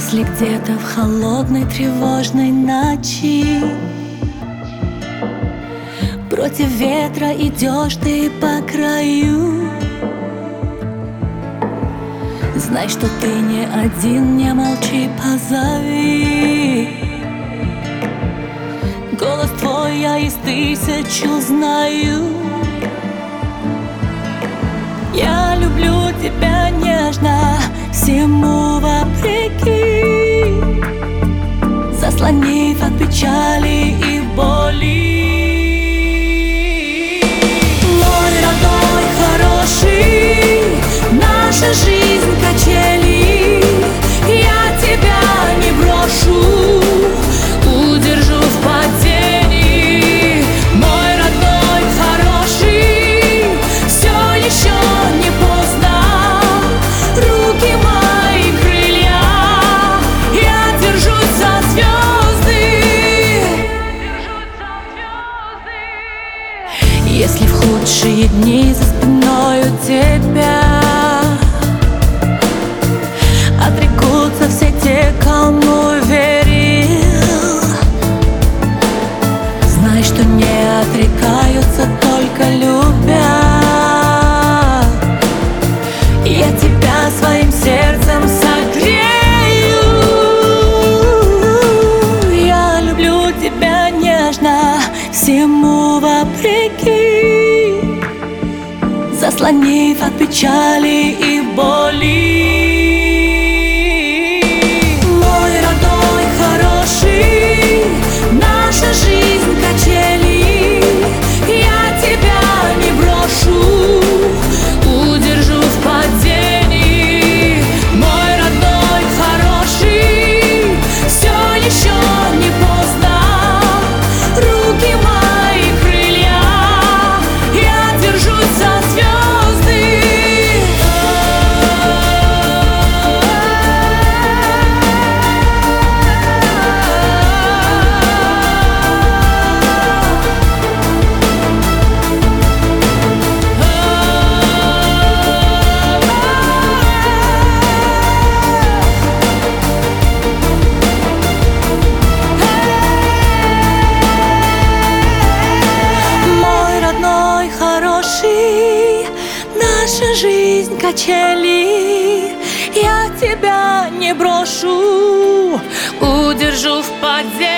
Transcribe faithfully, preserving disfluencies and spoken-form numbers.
Если где-то в холодной тревожной ночи против ветра идешь ты по краю, знай, что ты не один, не молчи, позови. Голос твой я из тысяч узнаю. Я люблю тебя нежно, всему вопреки, заслонив от печали и боли. Мой родной, хороший, наша жизнь качели, я тебя не брошу, удержу в падении. Мой родной, хороший, все еще не поздно, руки мои крылья, я держусь за звезды, держусь за звезды. Если в худшие дни за спиной у тебя отрекутся все те, кому верил, знай, что не отрекаются, только любя. Я тебя своим сердцем согрею. Я люблю тебя нежно, всему вопреки, заслонив от печали и боли. Мой родной, хороший, наша жизнь качели, я тебя не брошу, удержу в падении. Мой родной, хороший, все еще не поздно, руки мои крылья, я держусь за звезды. Наша жизнь качели, я тебя не брошу, удержу в падении.